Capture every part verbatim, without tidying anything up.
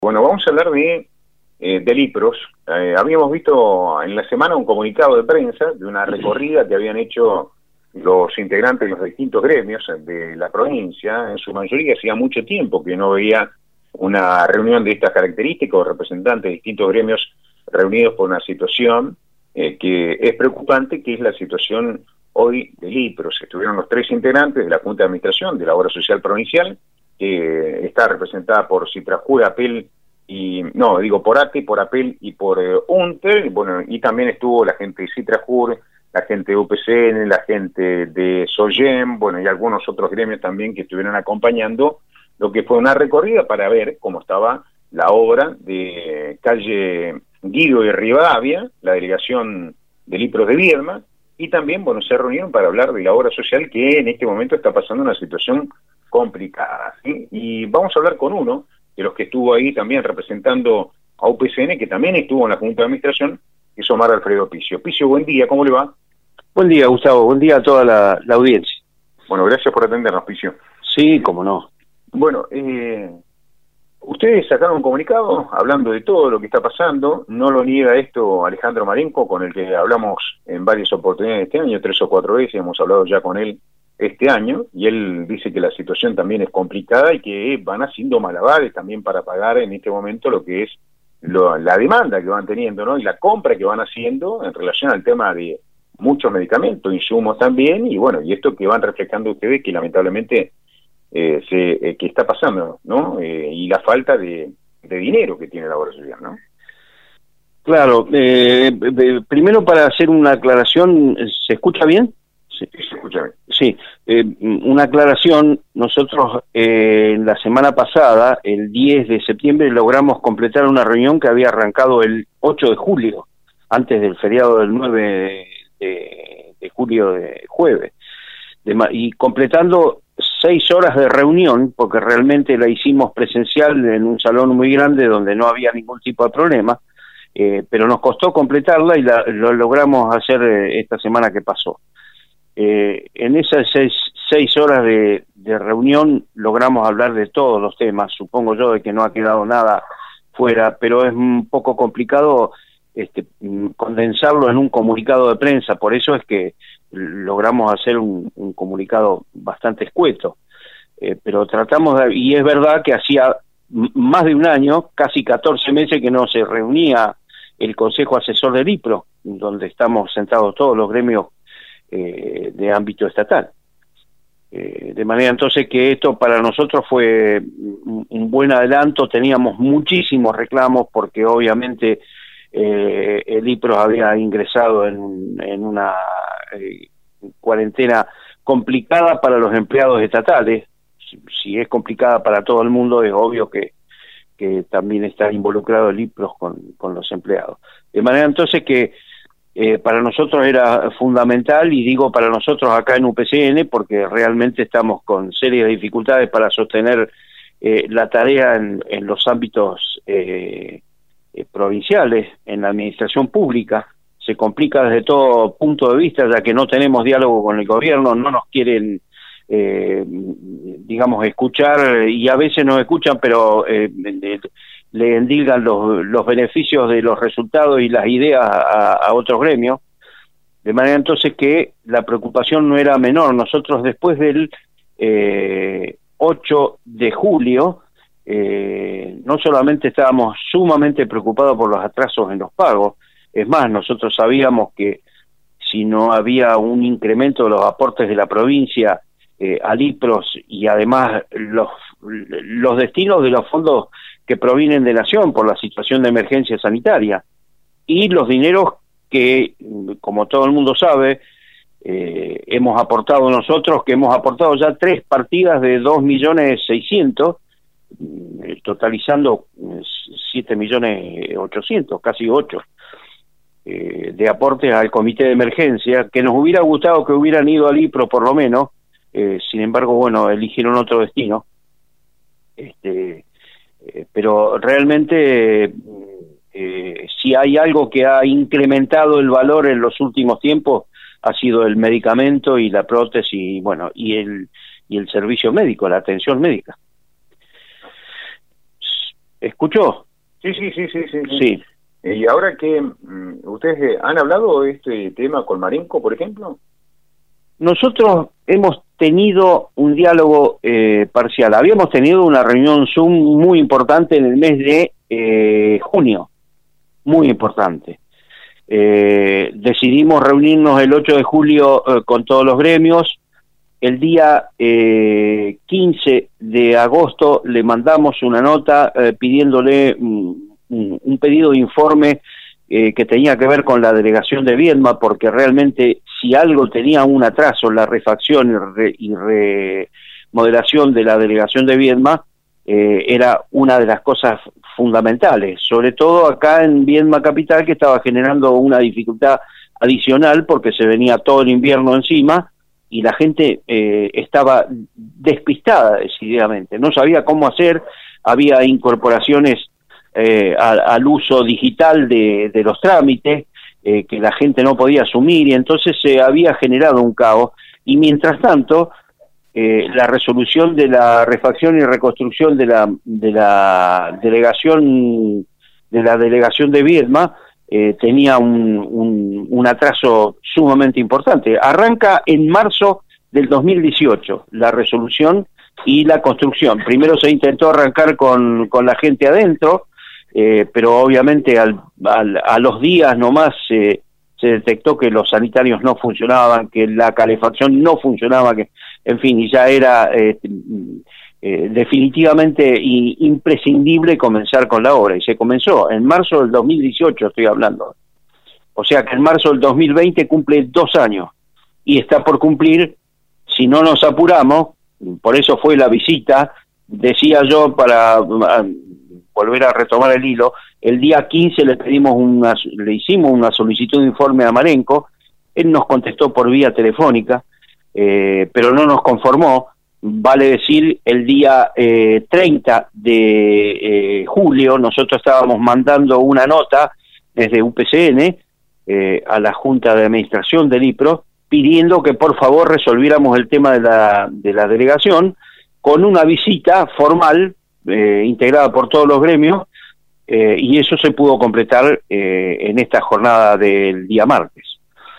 Bueno, vamos a hablar de, eh, de Lipros. Eh, habíamos visto en la semana un comunicado de prensa de una recorrida que habían hecho los integrantes de los distintos gremios de la provincia. En su mayoría hacía mucho tiempo que no veía una reunión de estas características o representantes de distintos gremios reunidos por una situación eh, que es preocupante, que es la situación hoy de Lipros. Estuvieron los tres integrantes de la Junta de Administración de la Obra Social Provincial, que está representada por Citrajur, APEL y, no, digo por A T E, por APEL y por eh, UNTER, bueno, y también estuvo la gente de Citrajur, la gente de U P C N, la gente de SOGEM, bueno, y algunos otros gremios también que estuvieron acompañando lo que fue una recorrida para ver cómo estaba la obra de calle Guido y Rivadavia, la delegación de Lipros de Viedma, y también, bueno, se reunieron para hablar de la obra social que en este momento está pasando una situación complicada, ¿sí? Y vamos a hablar con uno de los que estuvo ahí también representando a U P C N, que también estuvo en la Junta de Administración, que es Omar Alfredo Picio. Picio, buen día, ¿cómo le va? Buen día, Gustavo, buen día a toda la, la audiencia. Bueno, gracias por atendernos, Picio. Sí, cómo no. Bueno, eh, ustedes sacaron un comunicado hablando de todo lo que está pasando, no lo niega esto Alejandro Marenco, con el que hablamos en varias oportunidades este año, tres o cuatro veces, hemos hablado ya con él este año, y él dice que la situación también es complicada y que van haciendo malabares también para pagar en este momento lo que es lo, la demanda que van teniendo, ¿no? Y la compra que van haciendo en relación al tema de muchos medicamentos, insumos también, y bueno, y esto que van reflejando ustedes que lamentablemente eh, se, eh, que está pasando, ¿no? Eh, y la falta de, de dinero que tiene la Obra Social, ¿no? Claro, eh, eh, primero para hacer una aclaración, ¿se escucha bien? Sí, se escucha bien. Sí, eh, una aclaración, nosotros eh, la semana pasada, el diez de septiembre, logramos completar una reunión que había arrancado el ocho de julio, antes del feriado del nueve de, de julio de jueves, de, y completando seis horas de reunión, porque realmente la hicimos presencial en un salón muy grande donde no había ningún tipo de problema, eh, pero nos costó completarla y la, lo logramos hacer eh, esta semana que pasó. Eh, en esas seis, seis horas de, de reunión logramos hablar de todos los temas, supongo yo de que no ha quedado nada fuera, pero es un poco complicado este, condensarlo en un comunicado de prensa, por eso es que logramos hacer un, un comunicado bastante escueto, eh, pero tratamos de, y es verdad que hacía más de un año, casi catorce meses que no se reunía el Consejo Asesor de Lipros, donde estamos sentados todos los gremios Eh, de ámbito estatal. Eh, de manera entonces que esto para nosotros fue un, un buen adelanto, teníamos muchísimos reclamos porque obviamente eh, el Lipros había ingresado en, en una eh, cuarentena complicada para los empleados estatales. Si, si es complicada para todo el mundo, es obvio que, que también está involucrado el Lipros con, con los empleados. De manera entonces que Eh, para nosotros era fundamental, y digo para nosotros acá en U P C N, porque realmente estamos con serias dificultades para sostener eh, la tarea en, en los ámbitos eh, eh, provinciales, en la administración pública. Se complica desde todo punto de vista, ya que no tenemos diálogo con el gobierno, no nos quieren, eh, digamos, escuchar, y a veces nos escuchan, pero eh, de, le endilgan los, los beneficios de los resultados y las ideas a, a otros gremios, de manera entonces que la preocupación no era menor. Nosotros después del eh, ocho de julio, eh, no solamente estábamos sumamente preocupados por los atrasos en los pagos, es más, nosotros sabíamos que si no había un incremento de los aportes de la provincia eh, a Lipros y además los, los destinos de los fondos que provienen de Nación por la situación de emergencia sanitaria y los dineros que, como todo el mundo sabe, eh, hemos aportado nosotros, que hemos aportado ya tres partidas de dos millones seiscientos, totalizando siete millones ochocientos, casi ocho, eh, de aportes al comité de emergencia, que nos hubiera gustado que hubieran ido al Lipros por lo menos, eh, sin embargo, bueno, eligieron otro destino. Este... Eh, pero realmente eh, si hay algo que ha incrementado el valor en los últimos tiempos ha sido el medicamento y la prótesis, bueno, y el y el servicio médico, la atención médica. ¿Escuchó? Sí, sí, sí, sí, sí. sí. Sí. ¿Y ahora qué? ¿Ustedes han hablado de este tema con Marenco, por ejemplo? Nosotros hemos tenido un diálogo eh, parcial. Habíamos tenido una reunión Zoom muy importante en el mes de eh, junio, muy importante. Eh, decidimos reunirnos el ocho de julio eh, con todos los gremios. El día eh, quince de agosto le mandamos una nota eh, pidiéndole un, un pedido de informe eh, que tenía que ver con la delegación de Viedma, porque realmente si algo tenía un atraso en la refacción y, re, y remodelación de la delegación de Viedma, eh, era una de las cosas fundamentales, sobre todo acá en Viedma Capital, que estaba generando una dificultad adicional porque se venía todo el invierno encima y la gente eh, estaba despistada decididamente, no sabía cómo hacer, había incorporaciones eh, al, al uso digital de, de los trámites eh, que la gente no podía asumir y entonces se eh, había generado un caos y mientras tanto eh, la resolución de la refacción y reconstrucción de la de la delegación de la delegación de Viedma eh, tenía un, un, un atraso sumamente importante. Arranca en marzo del dos mil dieciocho la resolución y la construcción. Primero se intentó arrancar con, con la gente adentro, eh, pero obviamente al, al, a los días nomás eh, se detectó que los sanitarios no funcionaban, que la calefacción no funcionaba, que en fin, y ya era eh, eh, definitivamente imprescindible comenzar con la obra, y se comenzó en marzo del dos mil dieciocho, estoy hablando. O sea que en marzo del dos mil veinte cumple dos años, y está por cumplir, si no nos apuramos, por eso fue la visita, decía yo, para a, volver a retomar el hilo, el día quince le pedimos una, le hicimos una solicitud de informe a Marenco, él nos contestó por vía telefónica, eh, pero no nos conformó, vale decir, el día eh, treinta de eh, julio nosotros estábamos mandando una nota desde U P C N eh, a la Junta de Administración del I P R O, pidiendo que por favor resolviéramos el tema de la, de la delegación con una visita formal eh, integrada por todos los gremios, eh, y eso se pudo completar eh, en esta jornada del día martes.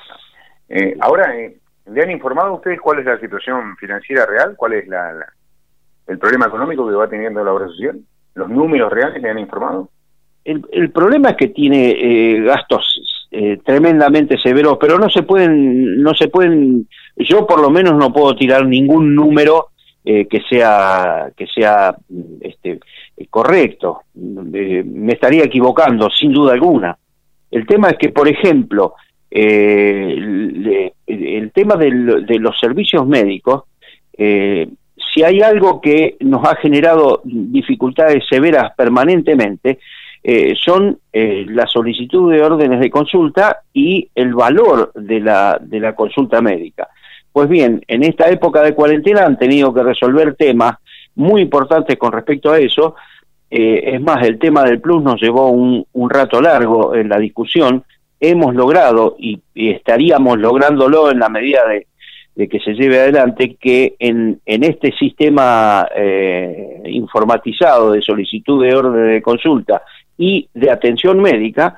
Eh, ahora, eh, ¿le han informado a ustedes cuál es la situación financiera real? ¿Cuál es la, la, el problema económico que va teniendo la obra social? ¿Los números reales le han informado? El, el problema es que tiene eh, gastos eh, tremendamente severos, pero no se pueden, no se pueden, yo por lo menos no puedo tirar ningún número eh, que sea, que sea este, correcto. Eh, me estaría equivocando, sin duda alguna. El tema es que, por ejemplo, eh, le, el tema del, de los servicios médicos, eh, si hay algo que nos ha generado dificultades severas permanentemente, Eh, son eh, la solicitud de órdenes de consulta y el valor de la, de la consulta médica. Pues bien, en esta época de cuarentena han tenido que resolver temas muy importantes con respecto a eso. Eh, es más, el tema del plus nos llevó un, un rato largo en la discusión. Hemos logrado, y, y estaríamos lográndolo en la medida de, de que se lleve adelante, que en, en este sistema eh, informatizado de solicitud de orden de consulta y de atención médica,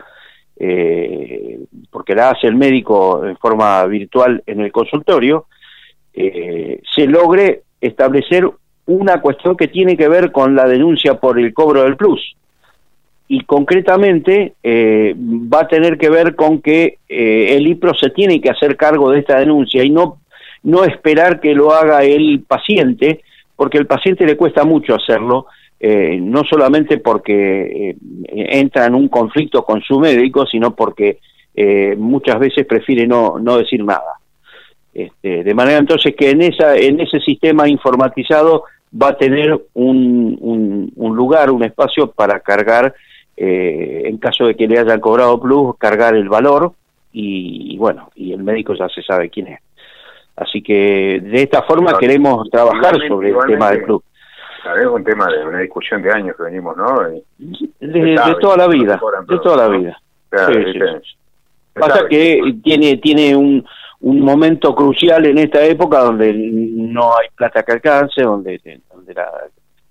eh, porque la hace el médico en forma virtual en el consultorio, eh, se logre establecer una cuestión que tiene que ver con la denuncia por el cobro del plus. Y concretamente eh, va a tener que ver con que eh, el I P R O se tiene que hacer cargo de esta denuncia y no, no esperar que lo haga el paciente, porque al paciente le cuesta mucho hacerlo, Eh, no solamente porque eh, entra en un conflicto con su médico, sino porque eh, muchas veces prefiere no, no decir nada. Este, de manera entonces que en esa en ese sistema informatizado va a tener un, un, un lugar, un espacio para cargar, eh, en caso de que le hayan cobrado plus, cargar el valor y, y bueno, y el médico ya se sabe quién es. Así que de esta forma no, queremos trabajar sobre el tema del plus. Es un tema de una discusión de años que venimos, ¿no? De, de toda la vida, de toda la vida. Claro, sí, sí, sí. Pasa que tiene tiene un, un momento crucial en esta época donde no hay plata que alcance, donde, donde la,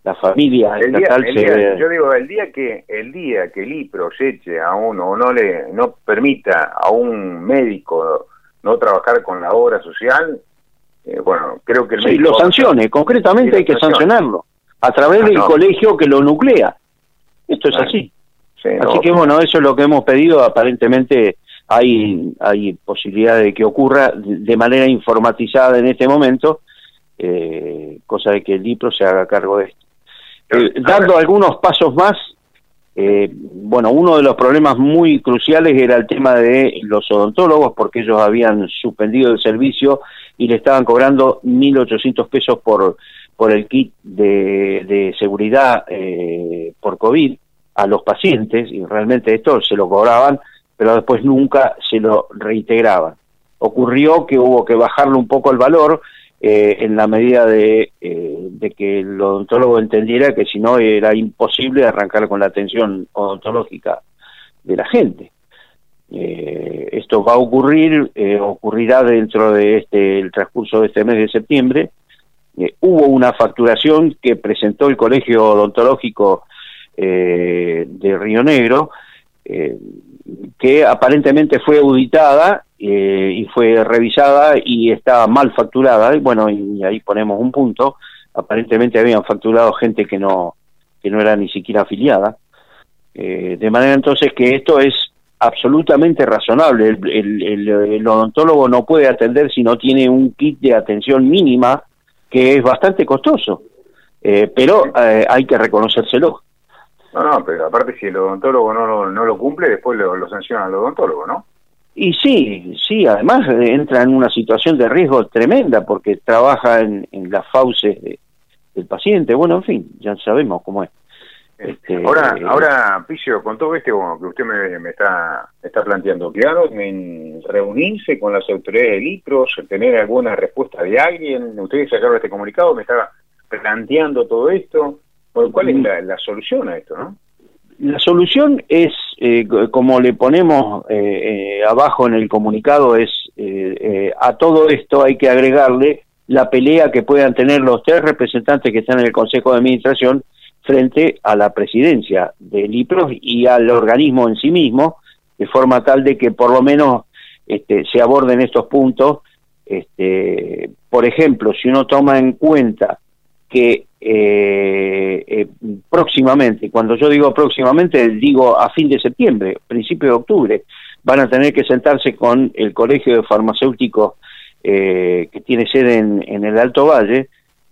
la familia el estatal día, el se... día, yo digo, el día que el día que el IPROS eche a uno o no le no permita a un médico no trabajar con la obra social, eh, bueno, creo que el sí, médico lo sancione, concretamente sí, hay que sancione. sancionarlo, a través Ah, del no. colegio que lo nuclea. Esto es Ah, así. sí, Así no, que bueno, eso es lo que hemos pedido. Aparentemente hay hay posibilidad de que ocurra de manera informatizada en este momento, eh, cosa de que el IPROS se haga cargo de esto. Eh, dando algunos pasos más, eh, bueno, uno de los problemas muy cruciales era el tema de los odontólogos, porque ellos habían suspendido el servicio y le estaban cobrando mil ochocientos pesos por por el kit de, de seguridad eh, por COVID a los pacientes, y realmente esto se lo cobraban, pero después nunca se lo reintegraban. Ocurrió que hubo que bajarle un poco el valor, eh, en la medida de, eh, de que el odontólogo entendiera que si no era imposible arrancar con la atención odontológica de la gente. Eh, esto va a ocurrir, eh, ocurrirá dentro de este el transcurso de este mes de septiembre. Eh, hubo una facturación que presentó el Colegio Odontológico eh, de Río Negro, eh, que aparentemente fue auditada eh, y fue revisada y está mal facturada, y bueno, y ahí ponemos un punto. Aparentemente habían facturado gente que no que no era ni siquiera afiliada, eh, de manera entonces que esto es absolutamente razonable. El, el, el, el odontólogo no puede atender si no tiene un kit de atención mínima, que es bastante costoso, eh, pero eh, hay que reconocérselo. No, no, pero aparte si el odontólogo no lo, no lo cumple, después lo, lo sanciona al odontólogo, ¿no? Y sí, sí, además eh, entra en una situación de riesgo tremenda porque trabaja en, en las fauces de, del paciente. Bueno, en fin, ya sabemos cómo es. Este, ahora, eh, ahora, Picio, con todo este bueno, que usted me, me está me está planteando, ¿quedaron en reunirse con las autoridades del IPROS, tener alguna respuesta de alguien? Ustedes sacaron este comunicado, me estaba planteando todo esto. Bueno, ¿cuál es la, la solución a esto, no? La solución es, eh, como le ponemos eh, eh, abajo en el comunicado, es eh, eh, a todo esto hay que agregarle la pelea que puedan tener los tres representantes que están en el Consejo de Administración frente a la presidencia del IPROS y al organismo en sí mismo, de forma tal de que por lo menos este, se aborden estos puntos. Este, por ejemplo, si uno toma en cuenta que eh, eh, próximamente, cuando yo digo próximamente, digo a fin de septiembre, principio de octubre, van a tener que sentarse con el Colegio de Farmacéuticos eh, que tiene sede en, en el Alto Valle,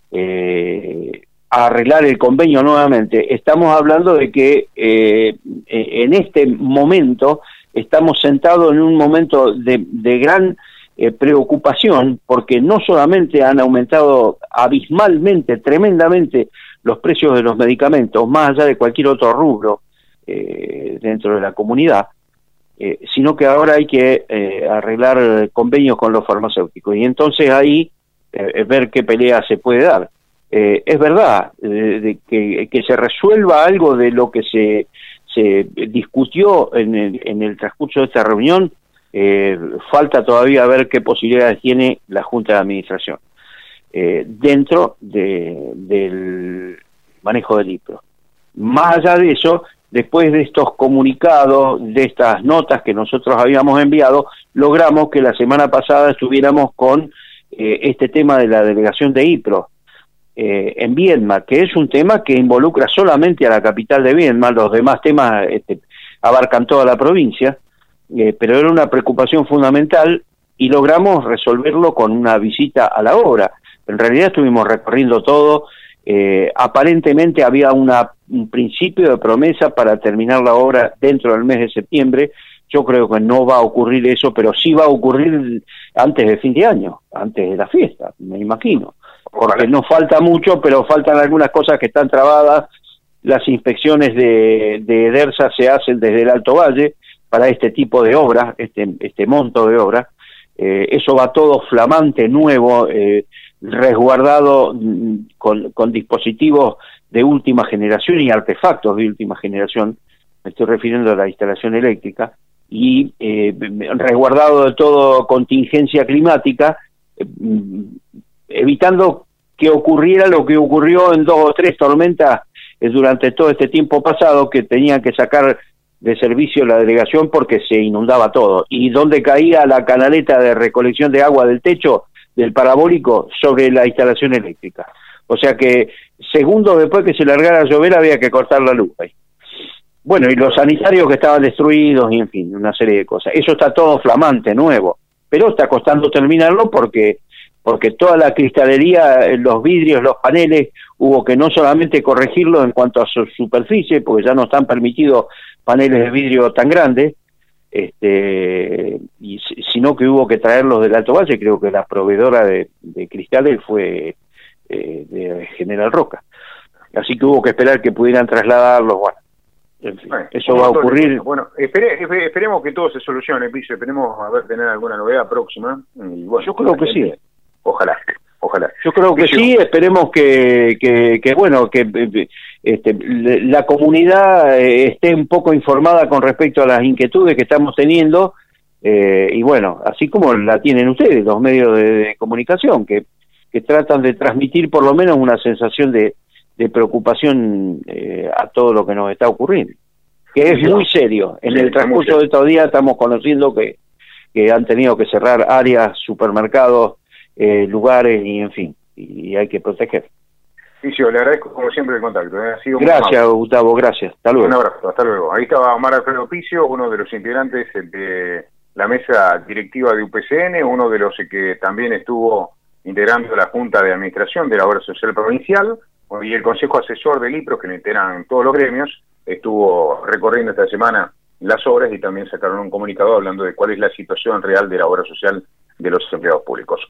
eh, a arreglar el convenio nuevamente. Estamos hablando de que eh, en este momento estamos sentados en un momento de, de gran eh, preocupación, porque no solamente han aumentado abismalmente, tremendamente los precios de los medicamentos, más allá de cualquier otro rubro eh, dentro de la comunidad, eh, sino que ahora hay que eh, arreglar convenios con los farmacéuticos, y entonces ahí eh, ver qué pelea se puede dar. Eh, es verdad, eh, de que, que se resuelva algo de lo que se, se discutió en el, en el transcurso de esta reunión. Eh, falta todavía ver qué posibilidades tiene la Junta de Administración eh, dentro de, del manejo del IPROS. Más allá de eso, después de estos comunicados, de estas notas que nosotros habíamos enviado, logramos que la semana pasada estuviéramos con eh, este tema de la delegación de IPROS Eh, en Viedma, que es un tema que involucra solamente a la capital de Viedma. Los demás temas este, abarcan toda la provincia, eh, pero era una preocupación fundamental y logramos resolverlo con una visita a la obra. En realidad estuvimos recorriendo todo, eh, aparentemente había una, un principio de promesa para terminar la obra dentro del mes de septiembre. Yo creo que no va a ocurrir eso, pero sí va a ocurrir antes de fin de año, antes de la fiesta, me imagino. Porque no falta mucho, pero faltan algunas cosas que están trabadas. Las inspecciones de, de EDERSA se hacen desde el Alto Valle para este tipo de obras, este, este monto de obras. Eh, eso va todo flamante, nuevo, eh, resguardado con, con dispositivos de última generación y artefactos de última generación. Me estoy refiriendo a la instalación eléctrica. Y eh, resguardado de todo contingencia climática, eh, evitando que ocurriera lo que ocurrió en dos o tres tormentas eh, durante todo este tiempo pasado, que tenían que sacar de servicio la delegación porque se inundaba todo. Y donde caía la canaleta de recolección de agua del techo del parabólico sobre la instalación eléctrica. O sea que segundos después que se largara a llover había que cortar la luz ahí. Bueno, y los sanitarios que estaban destruidos, y en fin, una serie de cosas. Eso está todo flamante, nuevo, pero está costando terminarlo porque porque toda la cristalería, los vidrios, los paneles, hubo que no solamente corregirlo en cuanto a su superficie, porque ya no están permitidos paneles de vidrio tan grandes, este, y, sino que hubo que traerlos del Alto Valle. Creo que la proveedora de, de cristales fue eh, de General Roca. Así que hubo que esperar que pudieran trasladarlos, bueno. En fin, bueno, eso va a ocurrir. Bueno, espere, esperemos que todo se solucione, Piso. Esperemos a ver tener alguna novedad próxima. Y bueno, yo creo que sí. Ojalá, ojalá. Yo creo que sí, esperemos que, que, que bueno, que este, la comunidad esté un poco informada con respecto a las inquietudes que estamos teniendo, eh, y bueno, así como la tienen ustedes, los medios de, de comunicación, que, que tratan de transmitir por lo menos una sensación de, de preocupación eh, a todo lo que nos está ocurriendo, que es muy serio. En el transcurso de estos días estamos conociendo que, que han tenido que cerrar áreas, supermercados, Eh, lugares y en fin, y hay que proteger. Sí, sí, le agradezco como siempre el contacto. ¿eh? Ha sido gracias, Gustavo, gracias. Hasta luego. Un abrazo, hasta luego. Ahí estaba Omar Alfredo Picio, uno de los integrantes de la mesa directiva de U P C N, uno de los que también estuvo integrando la Junta de Administración de la Obra Social Provincial, y el Consejo Asesor del IPRO, que lo integran todos los gremios, estuvo recorriendo esta semana las obras y también sacaron un comunicado hablando de cuál es la situación real de la obra social de los empleados públicos.